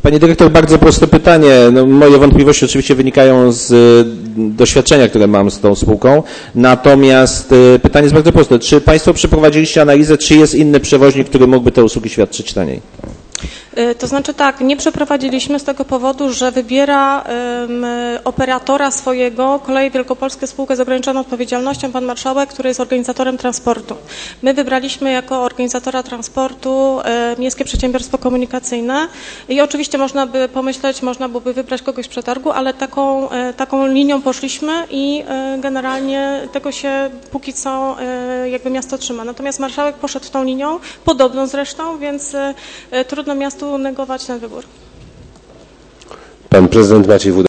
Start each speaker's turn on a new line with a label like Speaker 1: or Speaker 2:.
Speaker 1: Pani dyrektor, bardzo proste pytanie. No, moje wątpliwości oczywiście wynikają z doświadczenia, które mam z tą spółką. Natomiast pytanie jest bardzo proste. Czy Państwo przeprowadziliście analizę, czy jest inny przewoźnik, który mógłby te usługi świadczyć taniej?
Speaker 2: To znaczy tak, nie przeprowadziliśmy z tego powodu, że wybiera operatora swojego Koleje Wielkopolskie spółkę z ograniczoną odpowiedzialnością pan marszałek, który jest organizatorem transportu. My wybraliśmy jako organizatora transportu Miejskie Przedsiębiorstwo Komunikacyjne i oczywiście można by pomyśleć, można byłoby wybrać kogoś w przetargu, ale taką linią poszliśmy i generalnie tego się póki co jakby miasto trzyma. Natomiast marszałek poszedł tą linią, podobną zresztą, więc trudno miastu negować ten wybór.
Speaker 3: Pan prezydent Maciej Wójcik.